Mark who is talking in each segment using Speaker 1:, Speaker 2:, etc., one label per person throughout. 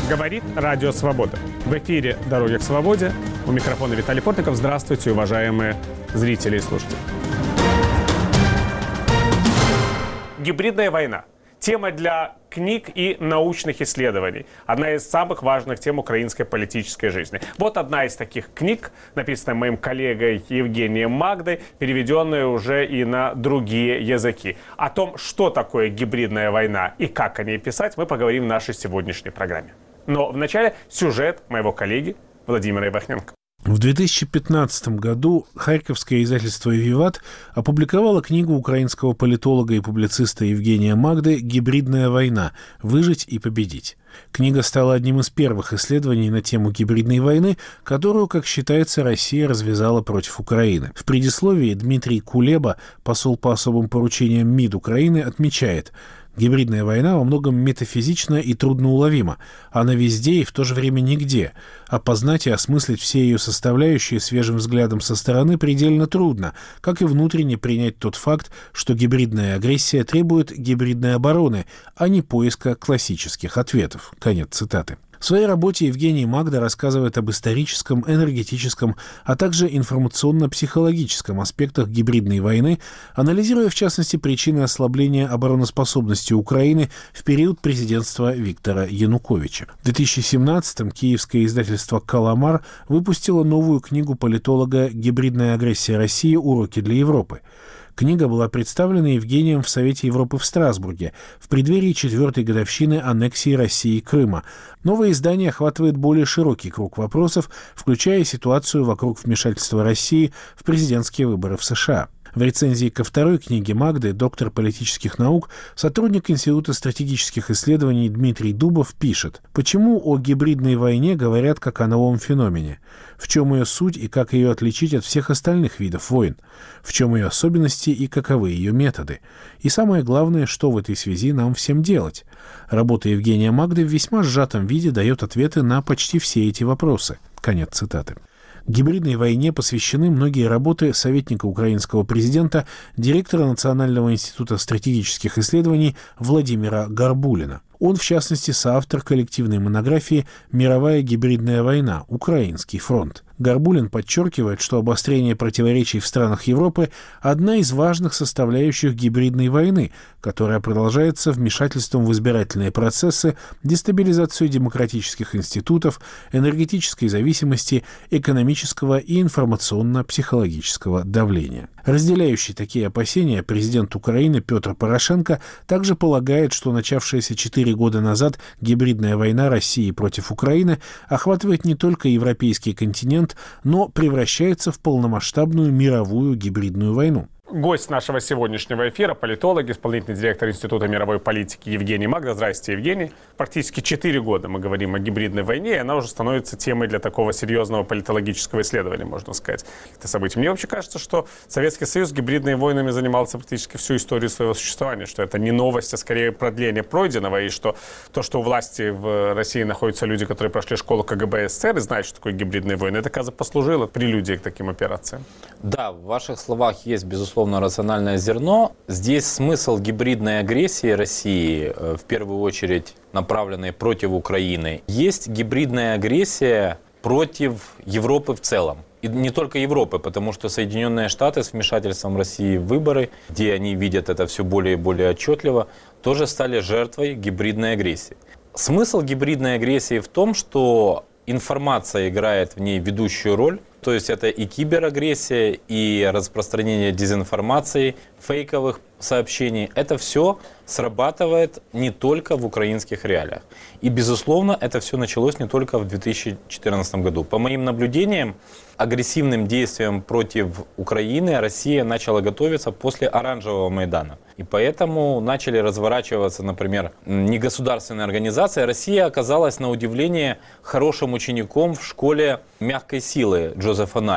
Speaker 1: Говорит Радио Свобода. В эфире «Дороги к свободе». У микрофона Виталий Портников. Здравствуйте, уважаемые зрители и слушатели. Гибридная война. Тема для книг и научных исследований. Одна из самых важных тем украинской политической жизни. Вот одна из таких книг, написанная моим коллегой Евгением Магдой, переведенная уже и на другие языки. О том, что такое гибридная война и как о ней писать, мы поговорим в нашей сегодняшней программе. Но вначале сюжет моего коллеги Владимира Ивахненко.
Speaker 2: В 2015 году харьковское издательство «Виват» опубликовало книгу украинского политолога и публициста Евгения Магды «Гибридная война. Выжить и победить». Книга стала одним из первых исследований на тему гибридной войны, которую, как считается, Россия развязала против Украины. В предисловии Дмитрий Кулеба, посол по особым поручениям МИД Украины, отмечает: гибридная война во многом метафизична и трудноуловима. Она везде и в то же время нигде. Опознать и осмыслить все ее составляющие свежим взглядом со стороны предельно трудно, как и внутренне принять тот факт, что гибридная агрессия требует гибридной обороны, а не поиска классических ответов. Конец цитаты. В своей работе Евгений Магда рассказывает об историческом, энергетическом, а также информационно-психологическом аспектах гибридной войны, анализируя, в частности, причины ослабления обороноспособности Украины в период президентства Виктора Януковича. В 2017-м киевское издательство «Каламар» выпустило новую книгу политолога «Гибридная агрессия России. Уроки для Европы». Книга была представлена Евгением в Совете Европы в Страсбурге в преддверии 4-й годовщины аннексии России Крыма. Новое издание охватывает более широкий круг вопросов, включая ситуацию вокруг вмешательства России в президентские выборы в США. В рецензии ко второй книге Магды доктор политических наук, сотрудник Института стратегических исследований Дмитрий Дубов пишет: почему о гибридной войне говорят как о новом феномене? В чем ее суть и как ее отличить от всех остальных видов войн? В чем ее особенности и каковы ее методы? И самое главное, что в этой связи нам всем делать? Работа Евгения Магды в весьма сжатом виде дает ответы на почти все эти вопросы. Конец цитаты. Гибридной войне посвящены многие работы советника украинского президента, директора Национального института стратегических исследований Владимира Горбулина. Он, в частности, соавтор коллективной монографии «Мировая гибридная война. Украинский фронт». Горбулин подчеркивает, что обострение противоречий в странах Европы – одна из важных составляющих гибридной войны, которая продолжается вмешательством в избирательные процессы, дестабилизацию демократических институтов, энергетической зависимости, экономического и информационно-психологического давления. Разделяющий такие опасения президент Украины Петр Порошенко также полагает, что начавшаяся 4 года назад гибридная война России против Украины охватывает не только европейский континент, но превращается в полномасштабную мировую гибридную войну.
Speaker 1: Гость нашего сегодняшнего эфира, политолог, исполнительный директор Института мировой политики Евгений Магда. Здравствуйте, Евгений. Практически 4 года мы говорим о гибридной войне, и она уже становится темой для такого серьезного политологического исследования, можно сказать. Это событие. Мне вообще кажется, что Советский Союз гибридными войнами занимался практически всю историю своего существования, что это не новость, а скорее продление пройденного, и что то, что у власти в России находятся люди, которые прошли школу КГБ СССР и знают, что такое гибридные войны, это, кажется, послужило прелюдией к таким операциям.
Speaker 3: Да, в ваших словах есть, безусловно, рациональное зерно. Здесь смысл гибридной агрессии России, в первую очередь направленной против Украины, есть гибридная агрессия против Европы в целом. И не только Европы, потому что Соединенные Штаты с вмешательством России в выборы, где они видят это все более и более отчетливо, тоже стали жертвой гибридной агрессии. Смысл гибридной агрессии в том, что информация играет в ней ведущую роль. То есть это и киберагрессия, и распространение дезинформации, фейковых сообщений. Это все срабатывает не только в украинских реалиях. И, безусловно, это все началось не только в 2014 году. По моим наблюдениям, агрессивным действиям против Украины Россия начала готовиться после Оранжевого Майдана. И поэтому начали разворачиваться, например, негосударственные организации. Россия оказалась, на удивление, хорошим учеником в школе мягкой силы Джозефа Ная.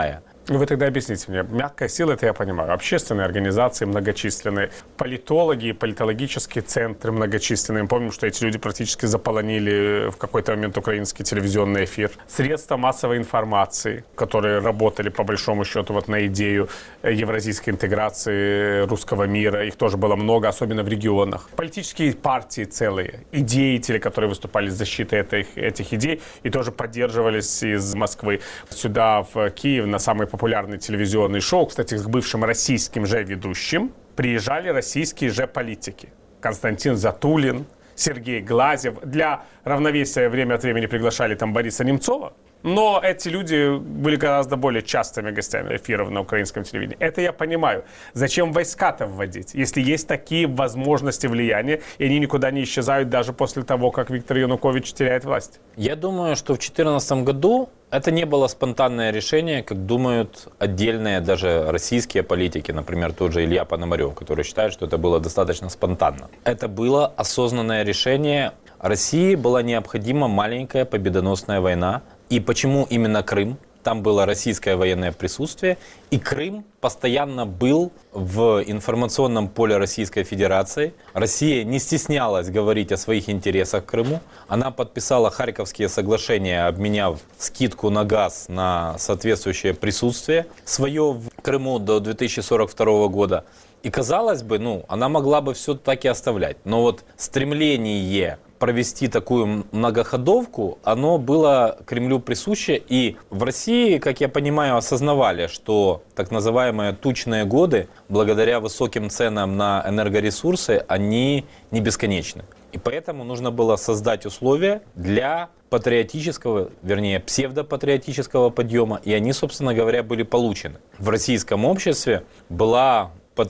Speaker 1: Вы тогда объясните мне. Мягкая сила, это я понимаю. Общественные организации многочисленные, политологи, политологические центры многочисленные. Мы помним, что эти люди практически заполонили в какой-то момент украинский телевизионный эфир. Средства массовой информации, которые работали, по большому счету, вот на идею евразийской интеграции русского мира. Их тоже было много, особенно в регионах. Политические партии целые, и деятели, которые выступали с защитой этих идей, и тоже поддерживались из Москвы сюда, в Киев, на самый популярный телевизионный шоу, кстати, с бывшим российским же ведущим, приезжали российские же политики. Константин Затулин, Сергей Глазев. Для равновесия время от времени приглашали там Бориса Немцова. Но эти люди были гораздо более частыми гостями эфиров на украинском телевидении. Это я понимаю. Зачем войска-то вводить, если есть такие возможности влияния, и они никуда не исчезают даже после того, как Виктор Янукович теряет власть?
Speaker 3: Я думаю, что в 2014 году это не было спонтанное решение, как думают отдельные даже российские политики, например, тот же Илья Пономарев, который считает, что это было достаточно спонтанно. Это было осознанное решение. России была необходима маленькая победоносная война. И почему именно Крым? Там было российское военное присутствие, и Крым постоянно был в информационном поле Российской Федерации. Россия не стеснялась говорить о своих интересах в Крыму. Она подписала Харьковские соглашения, обменяв скидку на газ на соответствующее присутствие свое в Крыму до 2042 года. И казалось бы, она могла бы все так и оставлять. Но вот стремление провести такую многоходовку, оно было Кремлю присуще. И в России, как я понимаю, осознавали, что так называемые тучные годы, благодаря высоким ценам на энергоресурсы, они не бесконечны. И поэтому нужно было создать условия для патриотического, вернее, псевдопатриотического подъема. И они, собственно говоря, были получены. В российском обществе была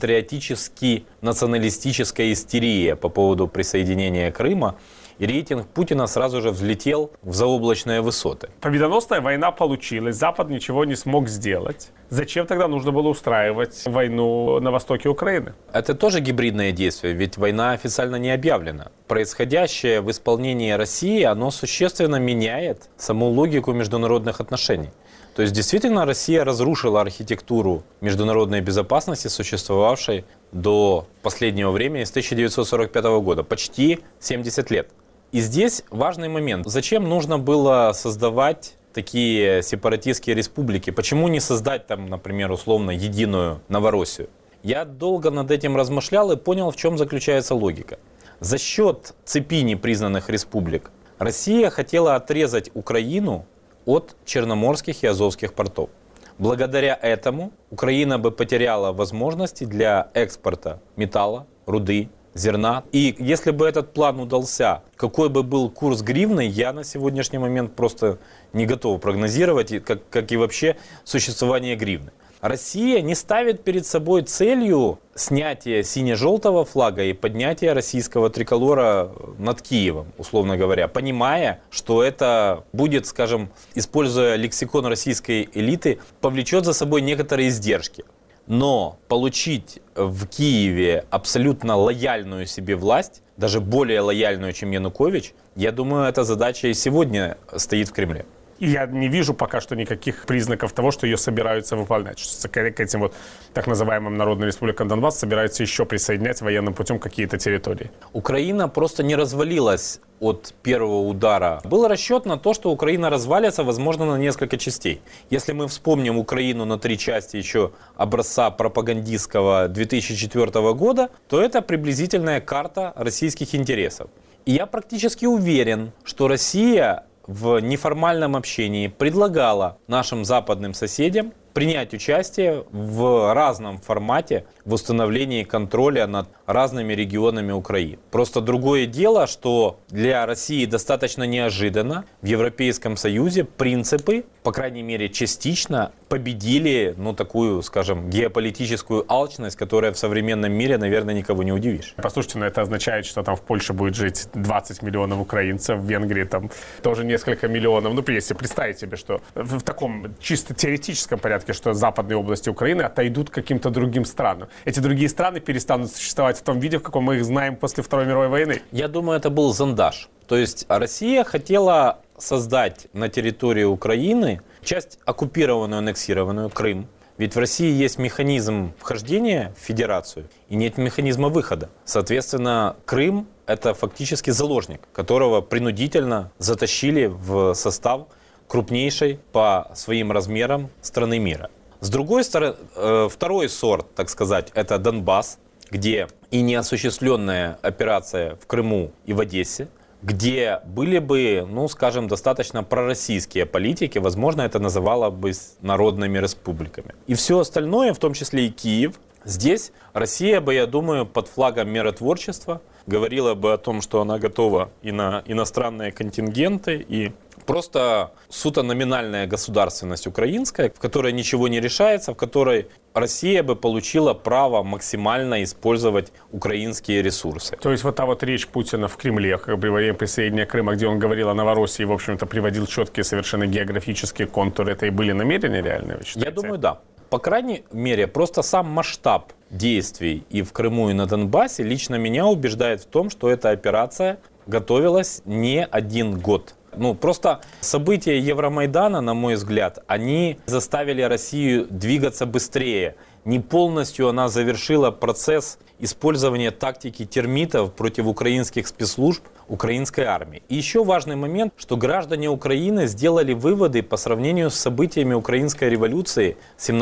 Speaker 3: патриотически-националистическая истерия по поводу присоединения Крыма, и рейтинг Путина сразу же взлетел в заоблачные высоты.
Speaker 1: Победоносная война получилась, Запад ничего не смог сделать. Зачем тогда нужно было устраивать войну на востоке Украины?
Speaker 3: Это тоже гибридное действие, ведь война официально не объявлена. Происходящее в исполнении России, оно существенно меняет саму логику международных отношений. То есть действительно Россия разрушила архитектуру международной безопасности, существовавшей до последнего времени, с 1945 года, почти 70 лет. И здесь важный момент. Зачем нужно было создавать такие сепаратистские республики? Почему не создать там, например, условно, единую Новороссию? Я долго над этим размышлял и понял, в чем заключается логика. За счет цепи непризнанных республик Россия хотела отрезать Украину от черноморских и азовских портов. Благодаря этому Украина бы потеряла возможности для экспорта металла, руды, зерна. И если бы этот план удался, какой бы был курс гривны, я на сегодняшний момент просто не готов прогнозировать, как и вообще существование гривны. Россия не ставит перед собой целью снятия сине-желтого флага и поднятия российского триколора над Киевом, условно говоря, понимая, что это будет, скажем, используя лексикон российской элиты, повлечет за собой некоторые издержки. Но получить в Киеве абсолютно лояльную себе власть, даже более лояльную, чем Янукович, я думаю, эта задача и сегодня стоит в Кремле.
Speaker 1: И я не вижу пока что никаких признаков того, что ее собираются выполнять. Что к этим вот так называемым Народным Республикам Донбасс собираются еще присоединять военным путем какие-то территории.
Speaker 3: Украина просто не развалилась от первого удара. Был расчет на то, что Украина развалится, возможно, на несколько частей. Если мы вспомним Украину на 3 части еще образца пропагандистского 2004 года, то это приблизительная карта российских интересов. И я практически уверен, что Россия в неформальном общении предлагала нашим западным соседям принять участие в разном формате в установлении контроля над разными регионами Украины. Просто другое дело, что для России достаточно неожиданно в Европейском Союзе принципы, по крайней мере частично, победили, такую, скажем, геополитическую алчность, которая в современном мире, наверное, никого не удивишь.
Speaker 1: Послушайте, это означает, что там в Польше будет жить 20 миллионов украинцев, в Венгрии там тоже несколько миллионов. Если представить себе, что в таком чисто теоретическом порядке, что западные области Украины отойдут к каким-то другим странам. Эти другие страны перестанут существовать в том виде, в каком мы их знаем после Второй мировой войны.
Speaker 3: Я думаю, это был зондаж. То есть Россия хотела создать на территории Украины часть оккупированную, аннексированную, Крым. Ведь в России есть механизм вхождения в федерацию и нет механизма выхода. Соответственно, Крым – это фактически заложник, которого принудительно затащили в состав крупнейшей по своим размерам страны мира. С другой стороны, второй сорт, так сказать, это Донбасс, где и неосуществленная операция в Крыму и в Одессе, где были бы, ну, скажем, достаточно пророссийские политики, возможно, это называло бы народными республиками. И все остальное, в том числе и Киев, здесь Россия бы, я думаю, под флагом миротворчества говорила бы о том, что она готова и на иностранные контингенты, и просто суто номинальная государственность украинская, в которой ничего не решается, в которой Россия бы получила право максимально использовать украинские ресурсы.
Speaker 1: То есть вот та вот речь Путина в Кремле, как бы во время присоединения Крыма, где он говорил о Новороссии, в общем-то, приводил четкие совершенно географические контуры, это и были намерения реальные, вы считаете?
Speaker 3: Я думаю, да. По крайней мере, просто сам масштаб действий и в Крыму, и на Донбассе лично меня убеждает в том, что эта операция готовилась не один год. Ну, просто события Евромайдана, на мой взгляд, они заставили Россию двигаться быстрее. Не полностью она завершила процесс использования тактики термитов против украинских спецслужб, украинской армии. И еще важный момент, что граждане Украины сделали выводы по сравнению с событиями украинской революции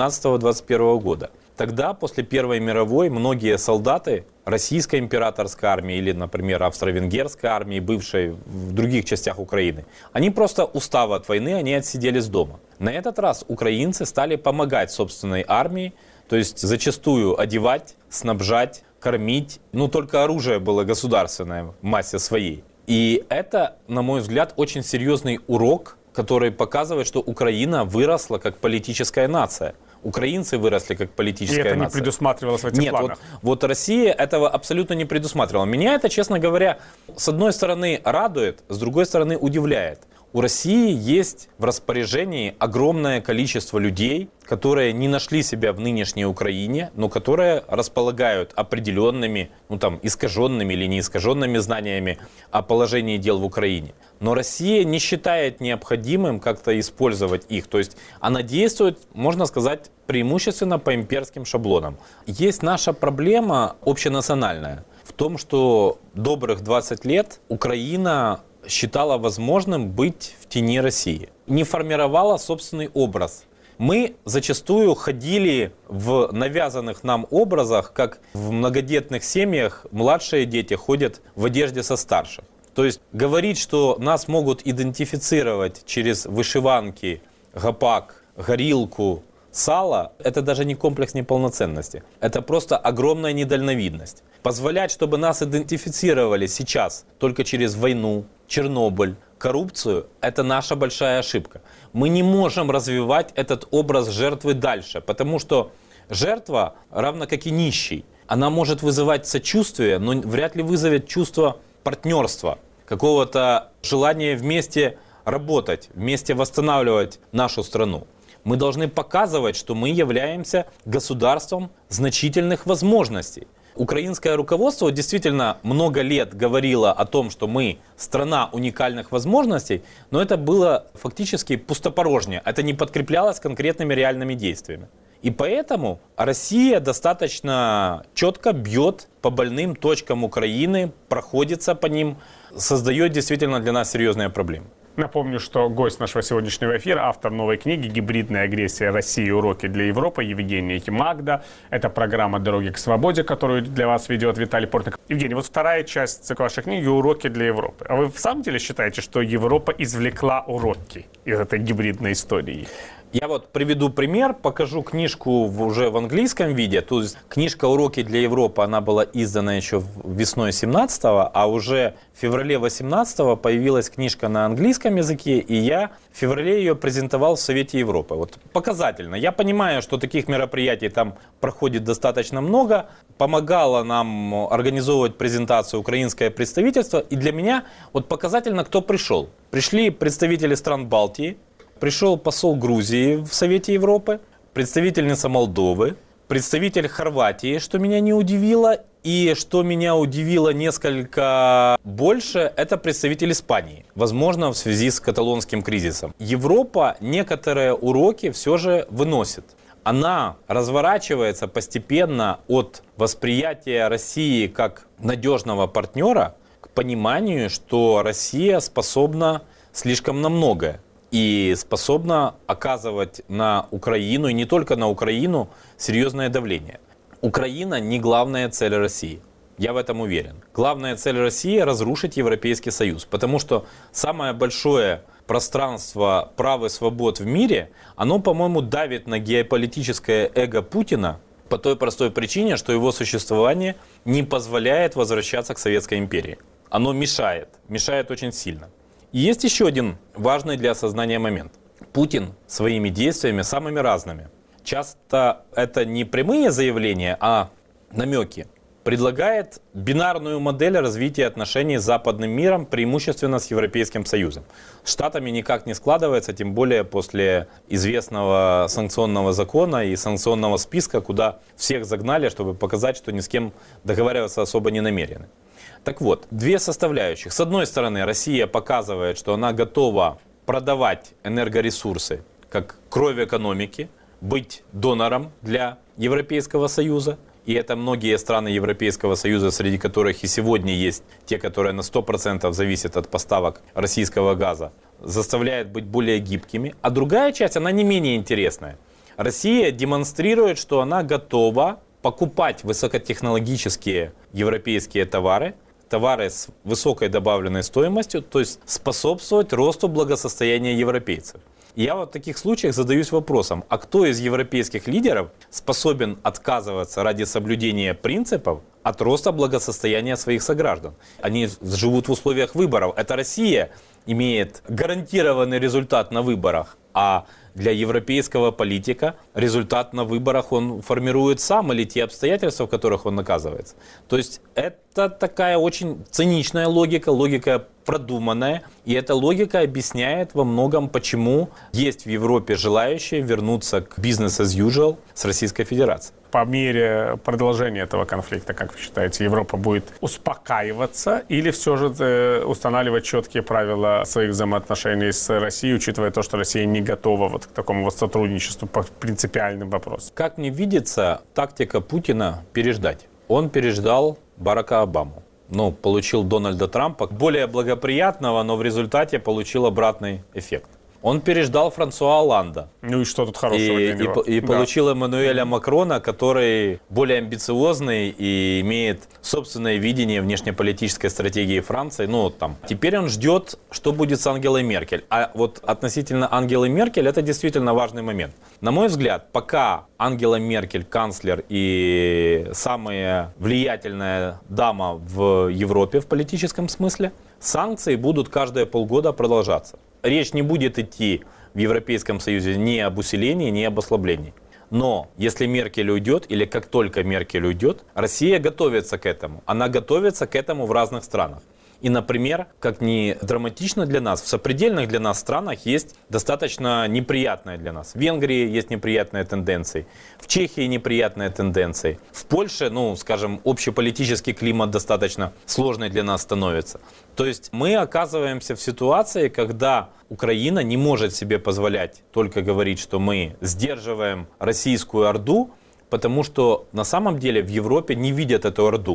Speaker 3: 17-21 года. Тогда, после Первой мировой, многие солдаты российской императорской армии или, например, австро-венгерской армии, бывшей в других частях Украины, они просто, устав от войны, они отсиделись дома. На этот раз украинцы стали помогать собственной армии, то есть зачастую одевать, снабжать, кормить. Ну, только оружие было государственное в массе своей. И это, на мой взгляд, очень серьезный урок, который показывает, что Украина выросла как политическая нация. Украинцы выросли как политическая нация.
Speaker 1: И это не предусматривалось в этих планах.
Speaker 3: Вот Россия этого абсолютно не предусматривала. Меня это, честно говоря, с одной стороны радует, с другой стороны удивляет. У России есть в распоряжении огромное количество людей, которые не нашли себя в нынешней Украине, но которые располагают определенными, ну там, искаженными или неискаженными знаниями о положении дел в Украине. Но Россия не считает необходимым как-то использовать их. То есть она действует, можно сказать, преимущественно по имперским шаблонам. Есть наша проблема общенациональная в том, что добрых 20 лет Украина считала возможным быть в тени России. Не формировала собственный образ. Мы зачастую ходили в навязанных нам образах, как в многодетных семьях младшие дети ходят в одежде со старших. То есть говорить, что нас могут идентифицировать через вышиванки, гопак, горилку, сало, это даже не комплекс неполноценности. Это просто огромная недальновидность. Позволять, чтобы нас идентифицировали сейчас только через войну, Чернобыль, коррупцию, это наша большая ошибка. Мы не можем развивать этот образ жертвы дальше, потому что жертва, равно как и нищий, она может вызывать сочувствие, но вряд ли вызовет чувство партнерства, какого-то желания вместе работать, вместе восстанавливать нашу страну. Мы должны показывать, что мы являемся государством значительных возможностей. Украинское руководство действительно много лет говорило о том, что мы страна уникальных возможностей, но это было фактически пустопорожнее. Это не подкреплялось конкретными реальными действиями. И поэтому Россия достаточно четко бьет по больным точкам Украины, проходится по ним, создает действительно для нас серьезные проблемы.
Speaker 1: Напомню, что гость нашего сегодняшнего эфира, автор новой книги «Гибридная агрессия России. Уроки для Европы» Евгений Магда. Это программа «Дороги к свободе», которую для вас ведет Виталий Портников. Евгений, вот вторая часть вашей книги «Уроки для Европы». А вы в самом деле считаете, что Европа извлекла уроки из этой гибридной истории?
Speaker 3: Я вот приведу пример, покажу книжку уже в английском виде. То есть книжка «Уроки для Европы», она была издана еще весной 17-го, а уже в феврале 18-го появилась книжка на английском языке, и я в феврале ее презентовал в Совете Европы. Вот показательно. Я понимаю, что таких мероприятий там проходит достаточно много. Помогало нам организовывать презентацию украинское представительство, и для меня вот показательно, кто пришел. Пришли представители стран Балтии, пришел посол Грузии в Совете Европы, представительница Молдовы, представитель Хорватии, что меня не удивило. И что меня удивило несколько больше, это представитель Испании. Возможно, в связи с каталонским кризисом. Европа некоторые уроки все же выносит. Она разворачивается постепенно от восприятия России как надежного партнера к пониманию, что Россия способна слишком на многое. И способна оказывать на Украину, и не только на Украину, серьезное давление. Украина не главная цель России. Я в этом уверен. Главная цель России – разрушить Европейский Союз. Потому что самое большое пространство прав и свобод в мире, оно, по-моему, давит на геополитическое эго Путина по той простой причине, что его существование не позволяет возвращаться к Советской империи. Оно мешает очень сильно. И есть еще один важный для осознания момент. Путин своими действиями самыми разными. Часто это не прямые заявления, а намеки. Предлагает бинарную модель развития отношений с западным миром, преимущественно с Европейским Союзом. С Штатами никак не складывается, тем более после известного санкционного закона и санкционного списка, куда всех загнали, чтобы показать, что ни с кем договариваться особо не намерены. Так вот, две составляющих. С одной стороны, Россия показывает, что она готова продавать энергоресурсы как кровь экономики, быть донором для Европейского Союза. И это многие страны Европейского Союза, среди которых и сегодня есть те, которые на 100% зависят от поставок российского газа, заставляет быть более гибкими. А другая часть, она не менее интересная. Россия демонстрирует, что она готова покупать высокотехнологические европейские товары с высокой добавленной стоимостью, то есть способствовать росту благосостояния европейцев. Я вот в таких случаях задаюсь вопросом, а кто из европейских лидеров способен отказываться ради соблюдения принципов от роста благосостояния своих сограждан? Они живут в условиях выборов. Это Россия имеет гарантированный результат на выборах, а для европейского политика результат на выборах он формирует сам или те обстоятельства, в которых он оказывается. То есть это такая очень циничная логика продуманная. И эта логика объясняет во многом, почему есть в Европе желающие вернуться к business as usual с Российской Федерацией.
Speaker 1: По мере продолжения этого конфликта, как вы считаете, Европа будет успокаиваться или все же устанавливать четкие правила своих взаимоотношений с Россией, учитывая то, что Россия не готова вот к такому вот сотрудничеству по принципиальным вопросам?
Speaker 3: Как мне видится, тактика Путина переждать. Он переждал Барака Обаму. Получил Дональда Трампа, более благоприятного, но в результате получил обратный эффект. Он переждал Франсуа Олланда.
Speaker 1: Ну и что тут хорошего для него?
Speaker 3: И получил Эммануэля Макрона, который более амбициозный и имеет собственное видение внешнеполитической стратегии Франции. Теперь он ждет, что будет с Ангелой Меркель. А вот относительно Ангелы Меркель, это действительно важный момент. На мой взгляд, пока Ангела Меркель, канцлер и самая влиятельная дама в Европе в политическом смысле, санкции будут каждые полгода продолжаться. Речь не будет идти в Европейском Союзе ни об усилении, ни об ослаблении. Но если Меркель уйдет, или как только Меркель уйдет, Россия готовится к этому. Она готовится к этому в разных странах. И, например, как ни драматично для нас, в сопредельных для нас странах есть достаточно неприятные для нас. В Венгрии есть неприятные тенденции, в Чехии неприятные тенденции. В Польше, общеполитический климат достаточно сложный для нас становится. То есть мы оказываемся в ситуации, когда Украина не может себе позволять только говорить, что мы сдерживаем российскую орду, потому что на самом деле в Европе не видят эту орду.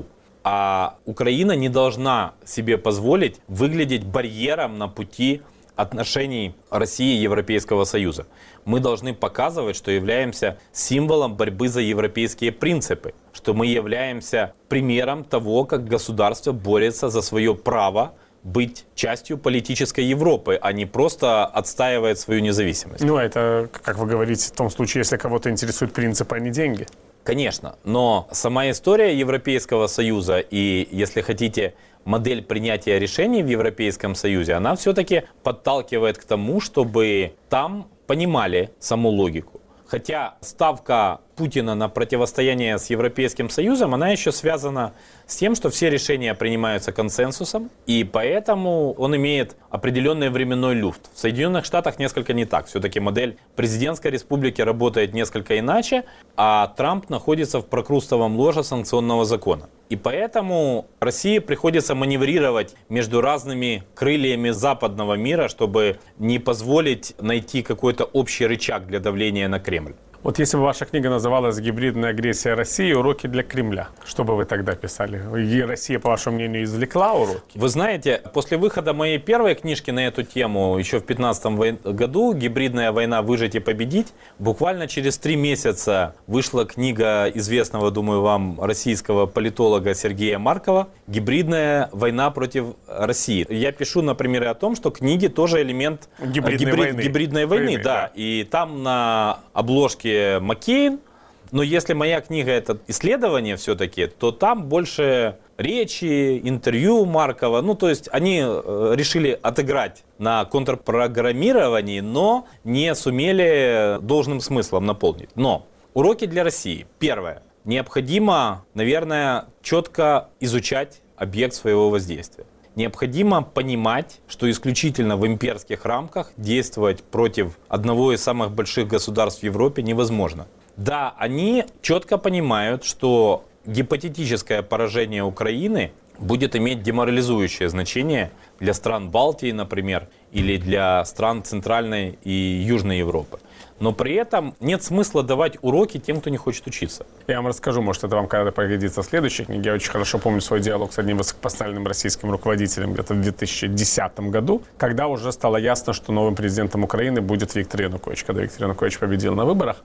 Speaker 3: А Украина не должна себе позволить выглядеть барьером на пути отношений России и Европейского Союза. Мы должны показывать, что являемся символом борьбы за европейские принципы, что мы являемся примером того, как государство борется за свое право быть частью политической Европы, а не просто отстаивает свою независимость.
Speaker 1: Это, как вы говорите, в том случае, если кого-то интересуют принципы, а не деньги.
Speaker 3: Конечно, но сама история Европейского Союза и, если хотите, модель принятия решений в Европейском Союзе, она все-таки подталкивает к тому, чтобы там понимали саму логику. Хотя ставка Путина на противостояние с Европейским Союзом, она еще связана с тем, что все решения принимаются консенсусом, и поэтому он имеет определенный временной люфт. В Соединенных Штатах несколько не так. Все-таки модель президентской республики работает несколько иначе, а Трамп находится в прокрустовом ложе санкционного закона. И поэтому России приходится маневрировать между разными крыльями западного мира, чтобы не позволить найти какой-то общий рычаг для давления на Кремль.
Speaker 1: Вот если бы ваша книга называлась «Гибридная агрессия России. Уроки для Кремля», что бы вы тогда писали? И Россия, по вашему мнению, извлекла уроки?
Speaker 3: Вы знаете, после выхода моей первой книжки на эту тему, еще в 2015 году, «Гибридная война. Выжить и победить», буквально через 3 месяца вышла книга известного, думаю, вам, российского политолога Сергея Маркова «Гибридная война против России». Я пишу, например, о том, что книги тоже элемент гибридной войны. Да. И там на обложке Маккейн, но если моя книга это исследование все-таки, то там больше речи, интервью Маркова. Ну, то есть они решили отыграть на контрпрограммировании, но не сумели должным смыслом наполнить. Но уроки для России. Первое. Необходимо, наверное, четко изучать объект своего воздействия. Необходимо понимать, что исключительно в имперских рамках действовать против одного из самых больших государств в Европе невозможно. Да, они четко понимают, что гипотетическое поражение Украины будет иметь деморализующее значение для стран Балтии, например, или для стран Центральной и Южной Европы. Но при этом нет смысла давать уроки тем, кто не хочет учиться.
Speaker 1: Я вам расскажу, может, это вам когда-то пригодится в следующей книге. Я очень хорошо помню свой диалог с одним высокопоставленным российским руководителем где-то в 2010 году, когда уже стало ясно, что новым президентом Украины будет Виктор Янукович, когда Виктор Янукович победил на выборах.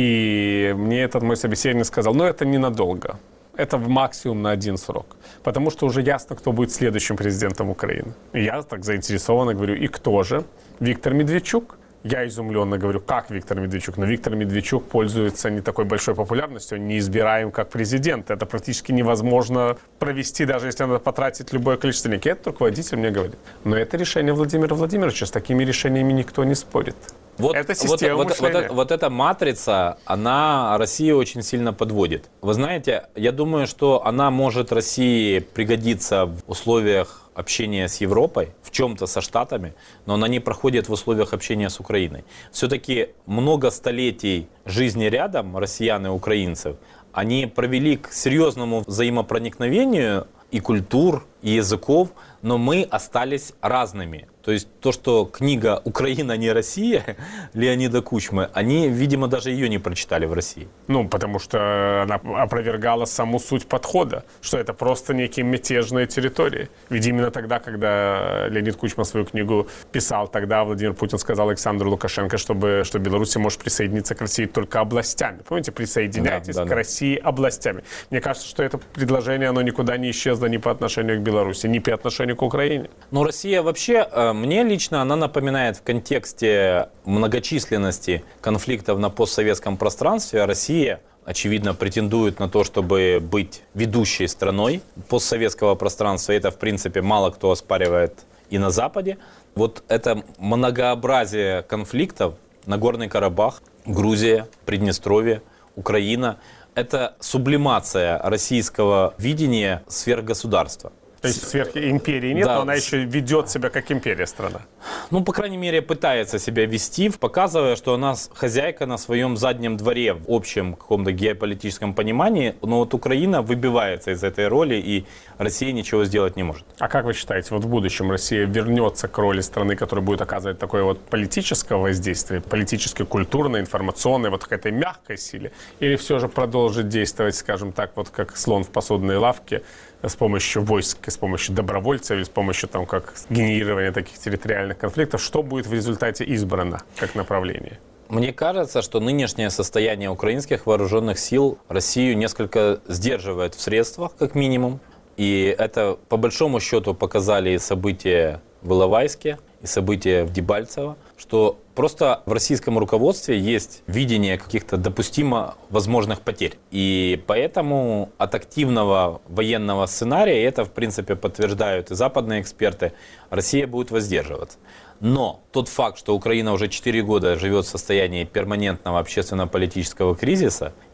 Speaker 1: И мне этот мой собеседник сказал, это ненадолго. Это в максимум на 1 срок. Потому что уже ясно, кто будет следующим президентом Украины. И я так заинтересованно говорю, и кто же? Виктор Медведчук? Я изумленно говорю, как Виктор Медведчук? Но Виктор Медведчук пользуется не такой большой популярностью, он не избираем как президент. Это практически невозможно провести, даже если надо потратить любое количество денег. Этот руководитель мне говорит. Но это решение Владимира Владимировича. С такими решениями никто не спорит. Это система мышления.
Speaker 3: Вот эта матрица, она Россию очень сильно подводит. Вы знаете, я думаю, что она может России пригодиться в условиях общения с Европой, в чем-то со Штатами, но она не проходит в условиях общения с Украиной. Все-таки много столетий жизни рядом россиян и украинцев, они провели к серьезному взаимопроникновению и культур, и языков, но мы остались разными. То есть то, что книга «Украина не Россия» Леонида Кучмы, они, видимо, даже ее не прочитали в России.
Speaker 1: Потому что она опровергала саму суть подхода, что это просто некие мятежные территории. Ведь именно тогда, когда Леонид Кучма свою книгу писал, тогда Владимир Путин сказал Александру Лукашенко, что Беларусь может присоединиться к России только областями. Помните, присоединяйтесь к России областями. Мне кажется, что это предложение, оно никуда не исчезло ни по отношению к Беларуси, ни по отношению к Украине.
Speaker 3: Но Россия вообще, мне лично, она напоминает в контексте многочисленности конфликтов на постсоветском пространстве, Россия, очевидно, претендует на то, чтобы быть ведущей страной постсоветского пространства. Это, в принципе, мало кто оспаривает и на Западе. Вот это многообразие конфликтов, Нагорный Карабах, Грузия, Приднестровье, Украина, это сублимация российского видения сверхгосударства.
Speaker 1: То есть сверхимперии нет, но она еще ведет себя как империя страна.
Speaker 3: По крайней мере, пытается себя вести, показывая, что она хозяйка на своем заднем дворе в общем каком-то геополитическом понимании. Но вот Украина выбивается из этой роли, и Россия ничего сделать не может.
Speaker 1: А как вы считаете, в будущем Россия вернется к роли страны, которая будет оказывать такое политическое воздействие, политически, культурное, информационное, к этой мягкой силе? Или все же продолжит действовать, скажем так, как слон в посудной лавке, с помощью войск, с помощью добровольцев, или с помощью генерирования таких территориальных конфликтов? Что будет в результате избрано как направление?
Speaker 3: Мне кажется, что нынешнее состояние украинских вооруженных сил Россию несколько сдерживает в средствах, как минимум. И это, по большому счету, показали и события в Иловайске, и события в Дебальцево, что просто в российском руководстве есть видение каких-то допустимо возможных потерь. И поэтому от активного военного сценария, и это, в принципе, подтверждают и западные эксперты, Россия будет воздерживаться. Но тот факт, что Украина уже 4 года живет в состоянии перманентного общественно-политического кризиса,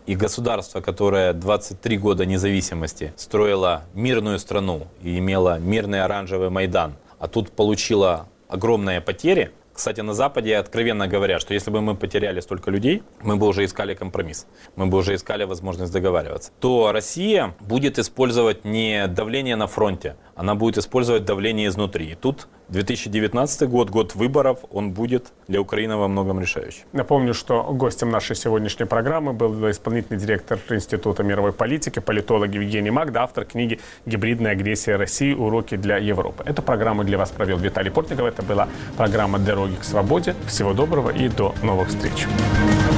Speaker 3: И государство, которое 23 года независимости строило мирную страну и имело мирный оранжевый Майдан, а тут получило огромные потери. Кстати, на Западе откровенно говорят, что если бы мы потеряли столько людей, мы бы уже искали компромисс, мы бы уже искали возможность договариваться, то Россия будет использовать не давление на фронте, она будет использовать давление изнутри. И тут 2019 год, год выборов, он будет для Украины во многом решающим.
Speaker 1: Напомню, что гостем нашей сегодняшней программы был исполнительный директор Института мировой политики, политолог Евгений Магда, автор книги «Гибридная агрессия России. Уроки для Европы». Эту программу для вас провел Виталий Портников. Это была программа «Дороги к свободе». Всего доброго и до новых встреч.